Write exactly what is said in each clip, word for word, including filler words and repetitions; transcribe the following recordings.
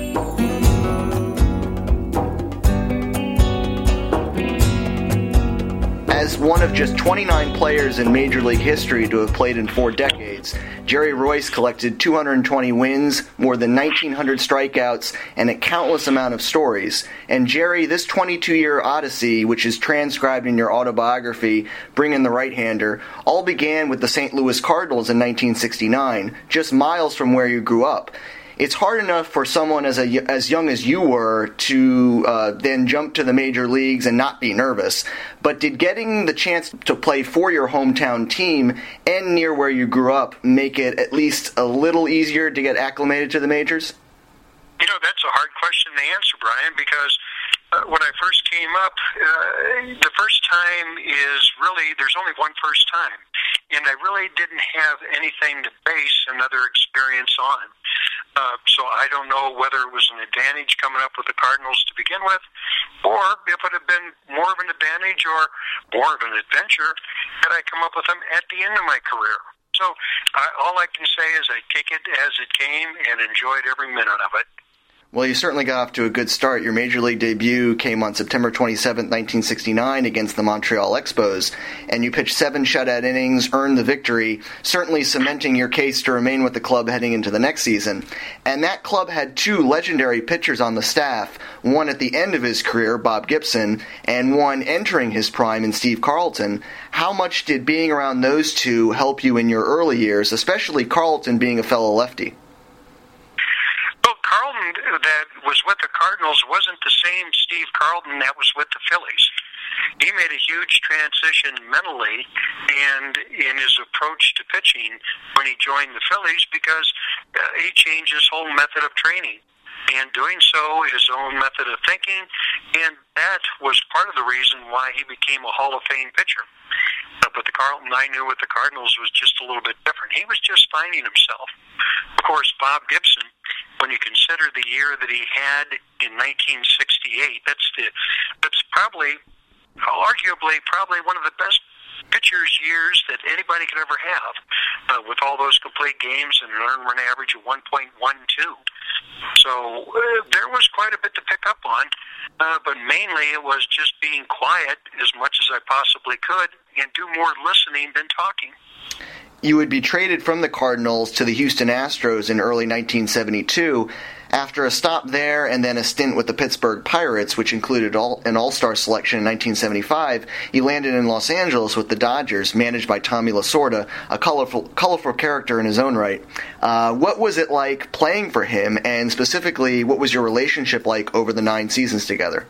As one of just twenty-nine players in Major League history to have played in four decades, Jerry Royce collected two hundred twenty wins, more than nineteen hundred strikeouts, and a countless amount of stories. And Jerry, this twenty-two-year odyssey, which is transcribed in your autobiography, Bring in the Right-Hander, all began with the Saint Louis Cardinals in nineteen sixty-nine, just miles from where you grew up. It's hard enough for someone as a, as young as you were to uh, then jump to the major leagues and not be nervous. But did getting the chance to play for your hometown team and near where you grew up make it at least a little easier to get acclimated to the majors? You know, that's a hard question to answer, Brian, because uh, when I first came up, uh, the first time is really, there's only one first time. And I really didn't have anything to base another experience on. Uh, so I don't know whether it was an advantage coming up with the Cardinals to begin with, or if it had been more of an advantage or more of an adventure had I come up with them at the end of my career. So I, all I can say is I take it as it came and enjoyed every minute of it. Well, you certainly got off to a good start. Your Major League debut came on September twenty-seventh, nineteen sixty-nine against the Montreal Expos, and you pitched seven shutout innings, earned the victory, certainly cementing your case to remain with the club heading into the next season. And that club had two legendary pitchers on the staff, one at the end of his career, Bob Gibson, and one entering his prime in Steve Carlton. How much did being around those two help you in your early years, especially Carlton being a fellow lefty? Carlton that was with the Cardinals wasn't the same Steve Carlton that was with the Phillies. He made a huge transition mentally and in his approach to pitching when he joined the Phillies because uh, he changed his whole method of training. And doing so, his own method of thinking, and that was part of the reason why he became a Hall of Fame pitcher. Uh, but the Carlton I knew with the Cardinals was just a little bit different. He was just finding himself. Of course, Bob Gibson, when you consider the year that he had in nineteen sixty-eight, that's the that's probably, arguably, probably one of the best pitcher's years that anybody could ever have, uh, with all those complete games and an earned run average of one point one two. So uh, there was quite a bit to pick up on, uh, but mainly it was just being quiet as much as I possibly could and do more listening than talking. You would be traded from the Cardinals to the Houston Astros in early nineteen seventy-two. After a stop there and then a stint with the Pittsburgh Pirates, which included all, an all-star selection in nineteen seventy-five, he landed in Los Angeles with the Dodgers, managed by Tommy Lasorda, a colorful, colorful character in his own right. Uh, what was it like playing for him, and specifically, what was your relationship like over the nine seasons together?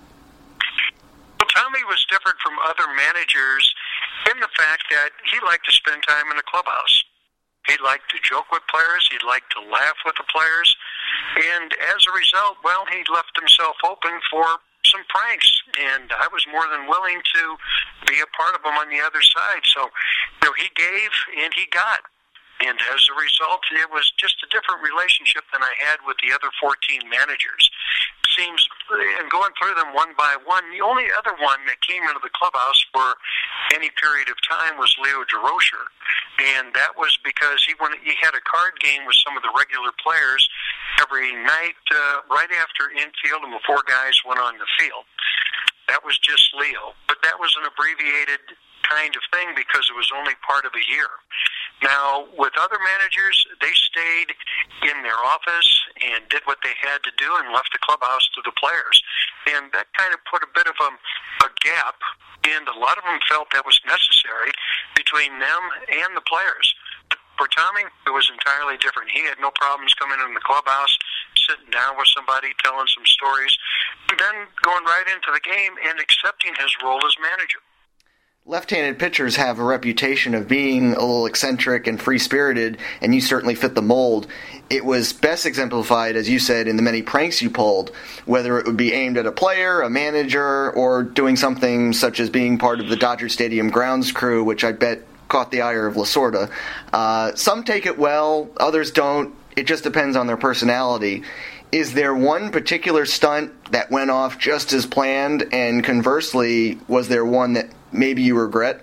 Well, Tommy was different from other managers in the fact that he liked to spend time in the clubhouse. He liked to joke with players. He liked to laugh with the players. And as a result, well, he left himself open for some pranks. And I was more than willing to be a part of them on the other side. So, you know, he gave and he got. And as a result, it was just a different relationship than I had with the other fourteen managers. It seems, and going through them one by one, the only other one that came into the clubhouse for any period of time was Leo Durocher. And that was because he went, he had a card game with some of the regular players every night, uh, right after infield and before guys went on the field. That was just Leo. But that was an abbreviated kind of thing because it was only part of a year. Now, with other managers, they stayed in their office and did what they had to do and left the clubhouse to the players. And that kind of put a bit of a, a gap, and a lot of them felt that was necessary between them and the players. But for Tommy, it was entirely different. He had no problems coming in the clubhouse, sitting down with somebody, telling some stories, and then going right into the game and accepting his role as manager. Left-handed pitchers have a reputation of being a little eccentric and free-spirited, and you certainly fit the mold. It was best exemplified, as you said, in the many pranks you pulled, whether it would be aimed at a player, a manager, or doing something such as being part of the Dodger Stadium grounds crew, which I bet caught the ire of Lasorda. Uh, some take it well, others don't. It just depends on their personality. Is there one particular stunt that went off just as planned, and conversely, was there one that maybe you regret?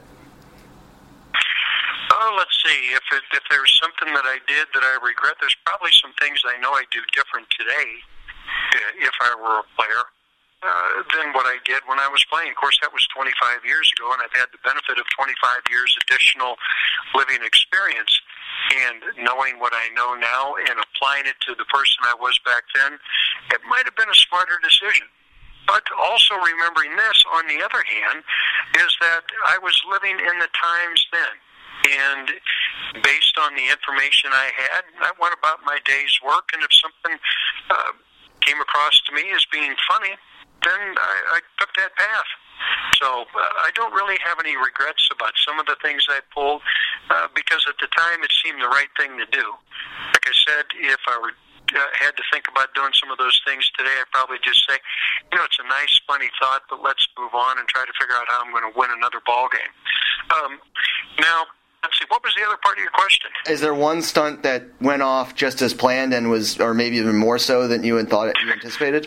Oh, let's see. If it, if there's something that I did that I regret, there's probably some things I know I do different today if I were a player uh, than what I did when I was playing. Of course, that was twenty-five years ago, and I've had the benefit of twenty-five years additional living experience. And knowing what I know now and applying it to the person I was back then, it might have been a smarter decision. But also remembering this, on the other hand, is that I was living in the times then. And based on the information I had, I went about my day's work, and if something uh, came across to me as being funny, then I, I took that path. So uh, I don't really have any regrets about some of the things I pulled uh, because at the time it seemed the right thing to do. Like I said, if I were uh, had to think about doing some of those things today, I'd probably just say, you know, it's a nice, funny thought, but let's move on and try to figure out how I'm going to win another ball game. Um, now, let's see, what was the other part of your question? Is there one stunt that went off just as planned and was, or maybe even more so than you had thought it, you anticipated?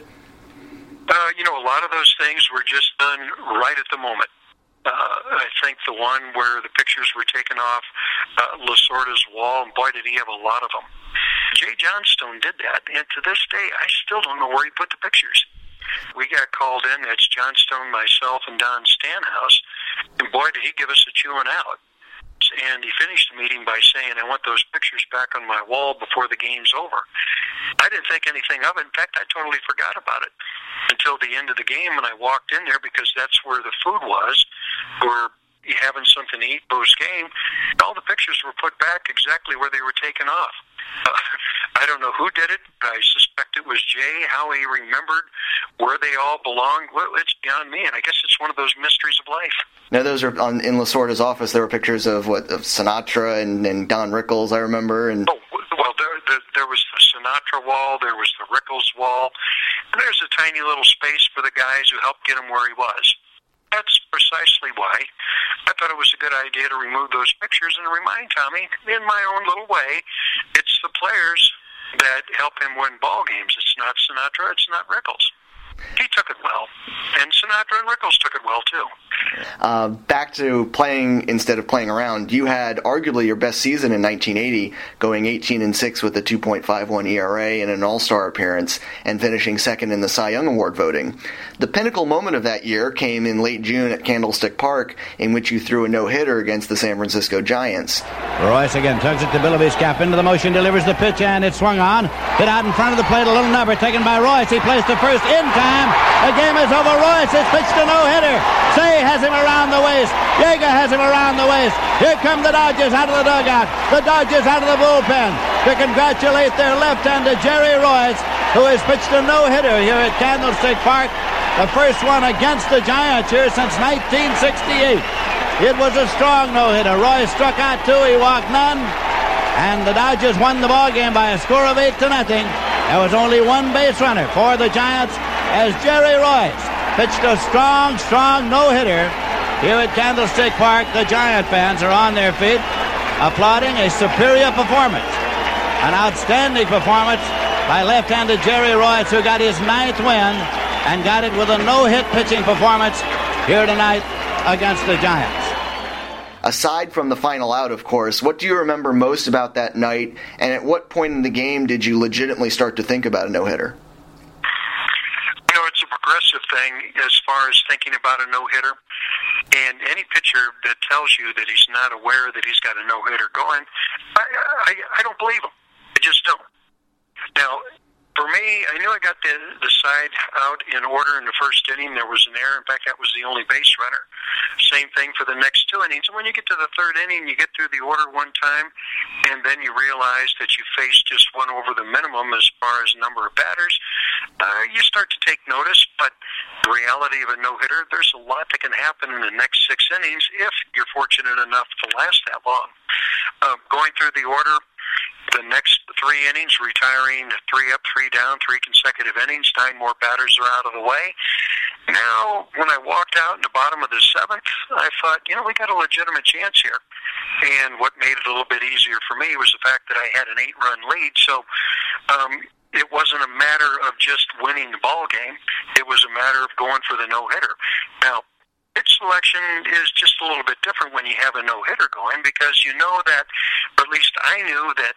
Uh, you know, a lot of those things were just done right at the moment. Uh, I think the one where the pictures were taken off uh, Lasorda's wall, and boy, did he have a lot of them. Jay Johnstone did that, and to this day, I still don't know where he put the pictures. We got called in, that's Johnstone, myself, and Don Stanhouse, and boy, did he give us a chewing out. And he finished the meeting by saying, I want those pictures back on my wall before the game's over. I didn't think anything of it. In fact, I totally forgot about it until the end of the game when I walked in there, because that's where the food was, or having something to eat post-game. All the pictures were put back exactly where they were taken off. Uh, I don't know who did it. I suspect it was Jay. How he remembered where they all belonged, well, it's beyond me, and I guess it's one of those mysteries of life. Now, those are on, in Lasorda's office. There were pictures of what of Sinatra and, and Don Rickles, I remember. And oh, well, there, there, there was the Sinatra wall, there was the Rickles wall, and there's a tiny little space for the guys who helped get him where he was. That's precisely why I thought it was a good idea to remove those pictures and remind Tommy, in my own little way, it's the players that help him win ball games. It's not Sinatra, it's not Rickles. He took it well, and Sinatra and Rickles took it well, too. Uh, back to playing instead of playing around, you had arguably your best season in nineteen eighty, going eighteen and six with a two point five one E R A and an All-Star appearance, and finishing second in the Cy Young Award voting. The pinnacle moment of that year came in late June at Candlestick Park, in which you threw a no-hitter against the San Francisco Giants. Royce again turns it to Billoughby's cap, into the motion, delivers the pitch, and it's swung on. Hit out in front of the plate, a little number taken by Royce. He plays to first in time. The game is over. Royce has pitched a no-hitter. Say has him around the waist. Yeager has him around the waist. Here come the Dodgers out of the dugout. The Dodgers out of the bullpen to congratulate their left-hander Jerry Royce, who has pitched a no-hitter here at Candlestick Park. The first one against the Giants here since nineteen sixty-eight. It was a strong no-hitter. Royce struck out two. He walked none. And the Dodgers won the ball game by a score of eight to nothing. There was only one base runner for the Giants as Jerry Royce pitched a strong, strong no-hitter here at Candlestick Park. The Giant fans are on their feet, applauding a superior performance. An outstanding performance by left-handed Jerry Royce, who got his ninth win and got it with a no-hit pitching performance here tonight against the Giants. Aside from the final out, of course, what do you remember most about that night, and at what point in the game did you legitimately start to think about a no-hitter? You know, it's a progressive thing as far as thinking about a no-hitter. And any pitcher that tells you that he's not aware that he's got a no-hitter going, I, I, I don't believe him. I just don't. Now, for me, I knew I got the, the side out in order in the first inning. There was an error. In fact, that was the only base runner. Same thing for the next two innings. And when you get to the third inning, you get through the order one time, and then you realize that you faced just one over the minimum as far as number of batters. Uh, you start to take notice, but the reality of a no-hitter, there's a lot that can happen in the next six innings if you're fortunate enough to last that long. Uh, going through the order, the next three innings, retiring three up, three down, three consecutive innings, nine more batters are out of the way. Now, when I walked out in the bottom of the seventh, I thought, you know, we got a legitimate chance here. And what made it a little bit easier for me was the fact that I had an eight-run lead. So um, it wasn't a matter of just winning the ball game. It was a matter of going for the no-hitter. Now, pitch selection is just a little bit different when you have a no-hitter going, because you know that, or at least I knew that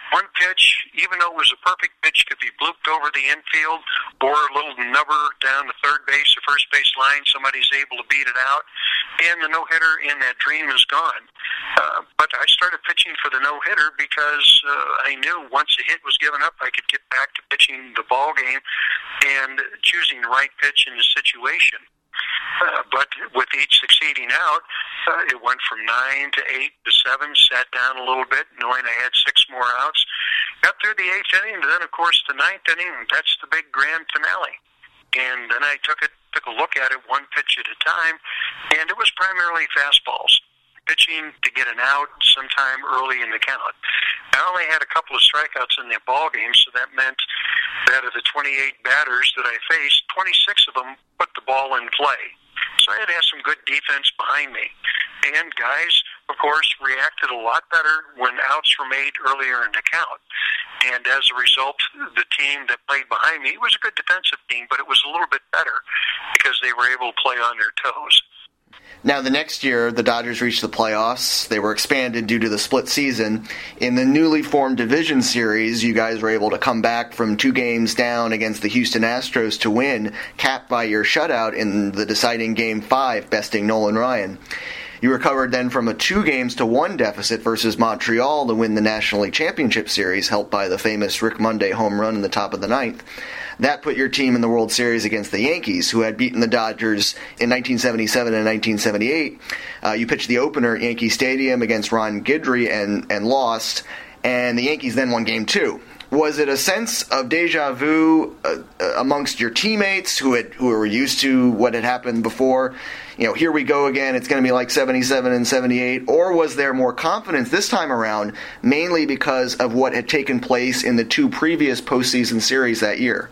one pitch, even though it was a perfect pitch, could be blooped over the infield or a little nubber down the third base or first base line. Somebody's able to beat it out, and the no-hitter in that dream is gone. Uh, but I started pitching for the no-hitter because uh, I knew once a hit was given up, I could get back to pitching the ball game and choosing the right pitch in the situation. Uh, but with each succeeding out, uh, it went from nine to eight to seven, sat down a little bit, knowing I had six more outs. Got through the eighth inning, and then, of course, the ninth inning, that's the big grand finale. And then I took it, took a look at it one pitch at a time, and it was primarily fastballs. Pitching to get an out sometime early in the count. I only had a couple of strikeouts in that ball game, so that meant that of the twenty-eight batters that I faced, twenty-six of them put the ball in play. So I had to have some good defense behind me. And guys, of course, reacted a lot better when outs were made earlier in the count. And as a result, the team that played behind me, it was a good defensive team, but it was a little bit better because they were able to play on their toes. Now, the next year, the Dodgers reached the playoffs. They were expanded due to the split season. In the newly formed division series, you guys were able to come back from two games down against the Houston Astros to win, capped by your shutout in the deciding Game five, besting Nolan Ryan. You recovered then from a two games to one deficit versus Montreal to win the National League Championship Series, helped by the famous Rick Monday home run in the top of the ninth. That put your team in the World Series against the Yankees, who had beaten the Dodgers in nineteen seventy-seven and nineteen seventy-eight. Uh, you pitched the opener at Yankee Stadium against Ron Guidry and, and lost, and the Yankees then won Game two. Was it a sense of deja vu uh, amongst your teammates who had who were used to what had happened before? You know, here we go again, it's going to be like seventy-seven and seventy-eight, or was there more confidence this time around, mainly because of what had taken place in the two previous postseason series that year?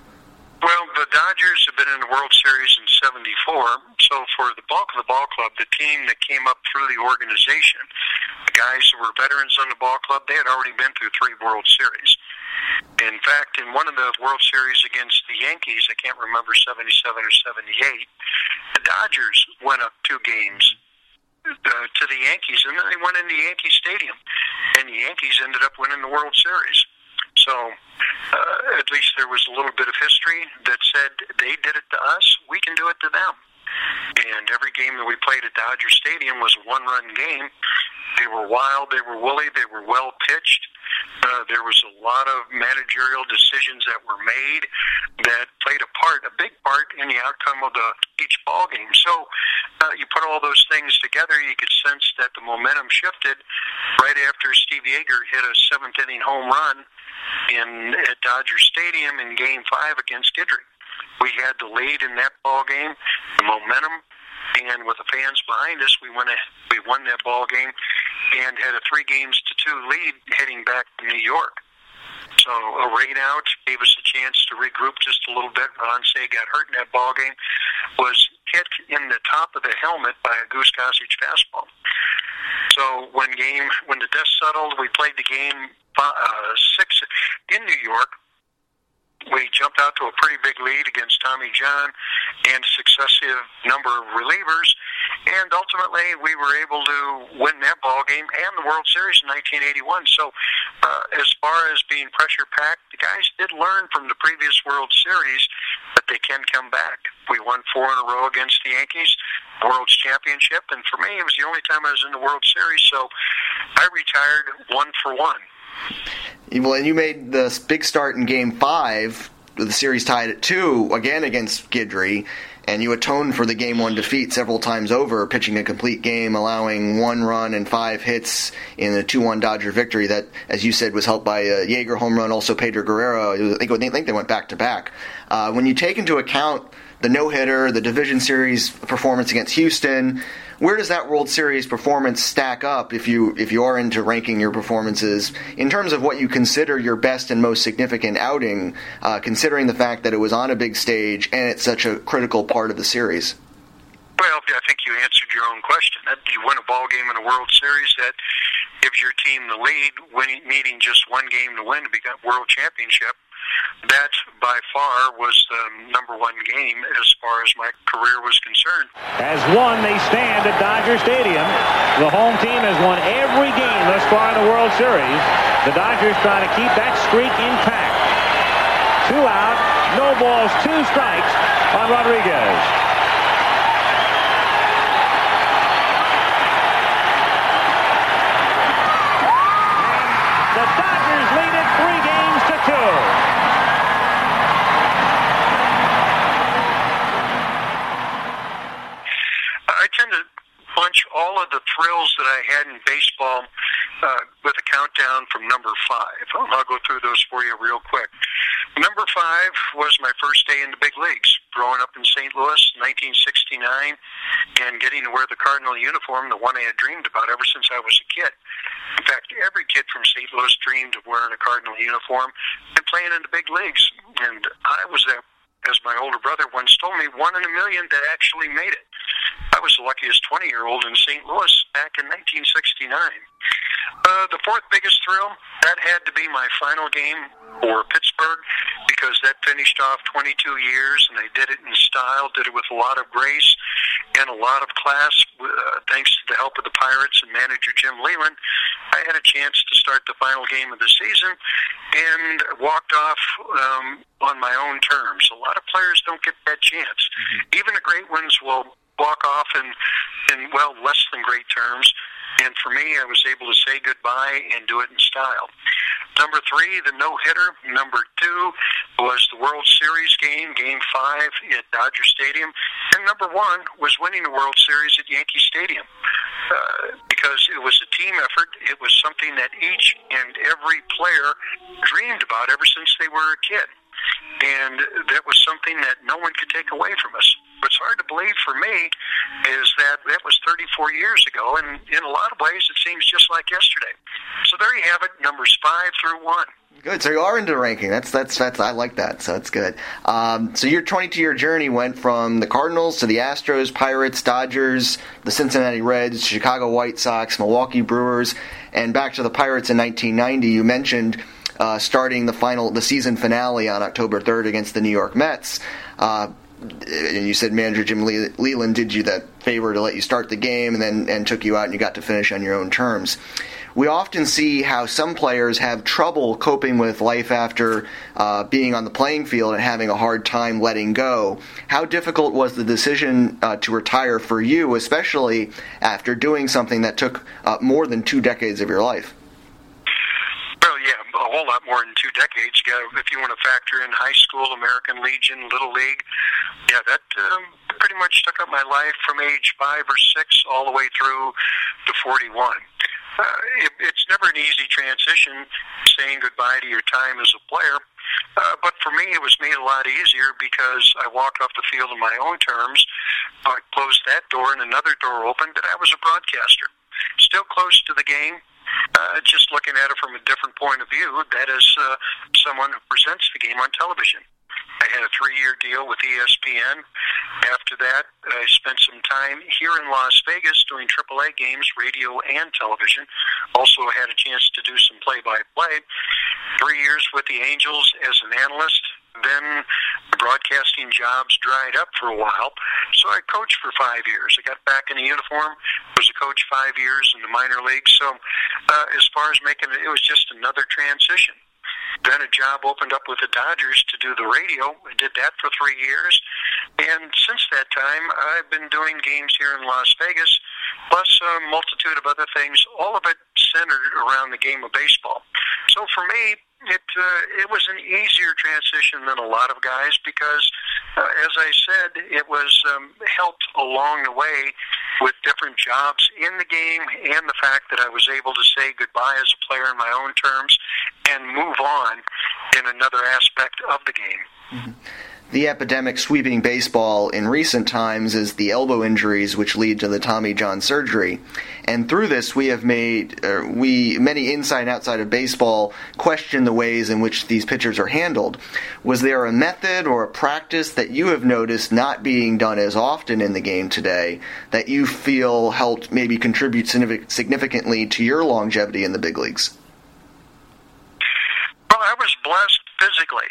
Well, the Dodgers have been in the World Series in seventy-four, so for the bulk of the ball club, the team that came up through the organization, the guys who were veterans on the ball club, they had already been through three World Series. In fact, in one of the World Series against the Yankees, I can't remember seventy-seven or seventy-eight, the Dodgers went up two games uh, to the Yankees, and then they went into Yankee Stadium, and the Yankees ended up winning the World Series. So uh, at least there was a little bit of history that said they did it to us, we can do it to them. And every game that we played at Dodger Stadium was a one-run game. They were wild, they were woolly, they were well-pitched. Uh, there was a lot of managerial decisions that were made that played a part, a big part in the outcome of the each ball game. So uh, you put all those things together, you could sense that the momentum shifted right after Steve Yeager hit a seventh-inning home run in at Dodger Stadium in Game five against Guidry. We had the lead in that ball game, the momentum, and with the fans behind us, we won, a, we won that ball game and had a three games to two lead heading back to New York. So a rain out gave us a chance to regroup just a little bit. Ron Cey got hurt in that ball game, was hit in the top of the helmet by a Goose Gossage fastball. So when game when the dust settled, we played the game uh, six in New York. We jumped out to a pretty big lead against Tommy John and a successive number of relievers, and ultimately we were able to win that ball game and the World Series in nineteen eighty-one. So uh, as far as being pressure-packed, the guys did learn from the previous World Series that they can come back. We won four in a row against the Yankees, World Championship, and for me it was the only time I was in the World Series, so I retired one for one. Well, and you made the big start in Game five, with the series tied at two, again against Guidry, and you atoned for the Game one defeat several times over, pitching a complete game, allowing one run and five hits in a two one Dodger victory that, as you said, was helped by a Yeager home run, also Pedro Guerrero. I think, I think they went back-to-back. Uh, when you take into account the no-hitter, the division series performance against Houston, where does that World Series performance stack up if you if you are into ranking your performances in terms of what you consider your best and most significant outing, uh, considering the fact that it was on a big stage and it's such a critical part of the series? Well, I think you answered your own question. That you win a ball game in a World Series that gives your team the lead, winning, needing just one game to win to become World Championship. that by far was the number one game as far as my career was concerned. As one, they stand at Dodger Stadium. The home team has won every game thus far in the World Series. The Dodgers trying to keep that streak intact. Two out, no balls, two strikes on Rodriguez. And the Dodgers lead it three games to two. I tend to bunch all of the thrills that I had in baseball uh, with a countdown from number five. I'll go through those for you real quick. Number five was my first day in the big leagues, growing up in Saint Louis, nineteen sixty-nine, and getting to wear the Cardinal uniform, the one I had dreamed about ever since I was a kid. In fact, every kid from Saint Louis dreamed of wearing a Cardinal uniform and playing in the big leagues. And I was that, as my older brother once told me, one in a million that actually made it. I was the luckiest twenty-year-old in Saint Louis back in nineteen sixty-nine. Uh, the fourth biggest thrill, that had to be my final game for Pittsburgh, because that finished off twenty-two years, and they did it in style, did it with a lot of grace and a lot of class. Uh, thanks to the help of the Pirates and manager Jim Leyland, I had a chance to start the final game of the season and walked off um, on my own terms. A lot of players don't get that chance. Mm-hmm. Even the great ones will walk off in, in, well, less than great terms. And for me, I was able to say goodbye and do it in style. Number three, the no-hitter. Number two was the World Series game, Game five at Dodger Stadium. And number one was winning the World Series at Yankee Stadium. Uh, because it was a team effort. It was something that each and every player dreamed about ever since they were a kid. And that was something that no one could take away from us. What's hard to believe for me is that that was thirty-four years ago, and in a lot of ways it seems just like yesterday. So there you have it, numbers five through one. Good. So you are into ranking. That's that's that's. I like that. So that's good. Um, so your twenty-two-year journey went from the Cardinals to the Astros, Pirates, Dodgers, the Cincinnati Reds, Chicago White Sox, Milwaukee Brewers, and back to the Pirates in nineteen ninety. You mentioned uh, starting the final, the season finale on October third against the New York Mets. Uh, and you said manager Jim Le- Leyland did you that favor to let you start the game and then and took you out and you got to finish on your own terms. We often see how some players have trouble coping with life after uh, being on the playing field and having a hard time letting go. How difficult was the decision uh, to retire for you, especially after doing something that took uh, more than two decades of your life? Well, yeah, a whole lot more than two decades. Yeah, if you want to factor in high school, American Legion, Little League, yeah, that um, pretty much took up my life from age five or six all the way through to forty-one. Uh, it, it's never an easy transition, saying goodbye to your time as a player. Uh, but for me, it was made a lot easier because I walked off the field on my own terms. I closed that door and another door opened, and I was a broadcaster. Still close to the game, uh, just looking at it from a different point of view. That is uh, someone who presents the game on television. I had a three-year deal with E S P N. After that, I spent some time here in Las Vegas doing triple A games, radio and television. Also had a chance to do some play-by-play. Three years with the Angels as an analyst. Then the broadcasting jobs dried up for a while, so I coached for five years. I got back in the uniform, was a coach five years in the minor leagues. So uh, as far as making it, it was just another transition. Then a job opened up with the Dodgers to do the radio. I did that for three years. And since that time, I've been doing games here in Las Vegas, plus a multitude of other things, all of it centered around the game of baseball. So for me, it uh, it was an easier transition than a lot of guys because, uh, as I said, it was um, helped along the way with different jobs in the game and the fact that I was able to say goodbye as a player in my own terms and move on in another aspect of the game. Mm-hmm. The epidemic sweeping baseball in recent times is the elbow injuries which lead to the Tommy John surgery. And through this, we have made, uh, we many inside and outside of baseball question the ways in which these pitchers are handled. Was there a method or a practice that you have noticed not being done as often in the game today that you feel helped maybe contribute significantly to your longevity in the big leagues? Well, I was blessed physically.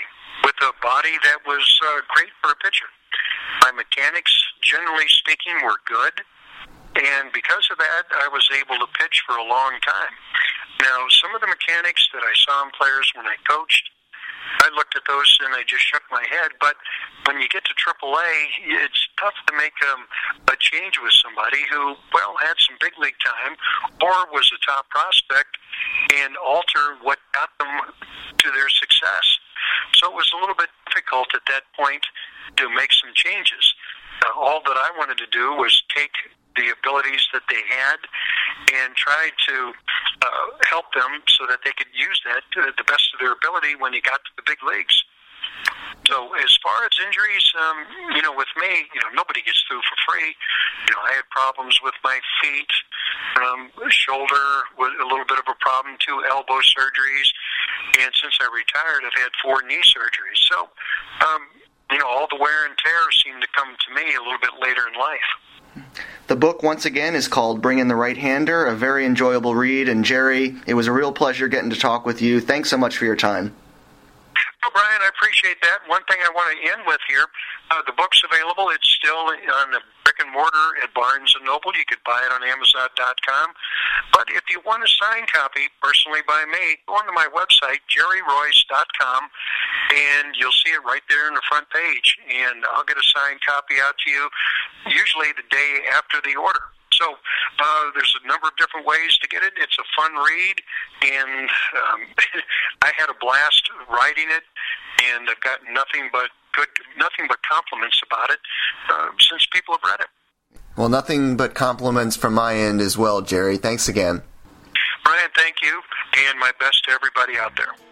with a body that was uh, great for a pitcher. My mechanics, generally speaking, were good, and because of that, I was able to pitch for a long time. Now, some of the mechanics that I saw in players when I coached, I looked at those and I just shook my head. But when you get to triple A, it's tough to make um, a change with somebody who, well, had some big league time or was a top prospect and alter what got them to their success. So it was a little bit difficult at that point to make some changes. Uh, all that I wanted to do was take the abilities that they had and try to uh, help them so that they could use that to the best of their ability when you got to the big leagues. So as far as injuries, um, you know, with me, you know, nobody gets through for free. You know, I had problems with my feet, um, shoulder was a little bit of a problem, two elbow surgeries, and since I retired, I've had four knee surgeries. So, um, you know, all the wear and tear seemed to come to me a little bit later in life. The book, once again, is called Bring in the Right-Hander, a very enjoyable read. And, Jerry, it was a real pleasure getting to talk with you. Thanks so much for your time. Well, Brian, I appreciate that. One thing I want to end with here, uh, the book's available. It's still on the brick and mortar at Barnes and Noble. You could buy it on Amazon dot com. But if you want a signed copy, personally by me, go onto my website, Jerry Royce dot com, and you'll see it right there in the front page. And I'll get a signed copy out to you, usually the day after the order. So uh, there's a number of different ways to get it. It's a fun read, and um, I had a blast writing it, and I've got nothing but good, nothing but compliments about it uh, since people have read it. Well, nothing but compliments from my end as well, Jerry. Thanks again. Brian, thank you, and my best to everybody out there.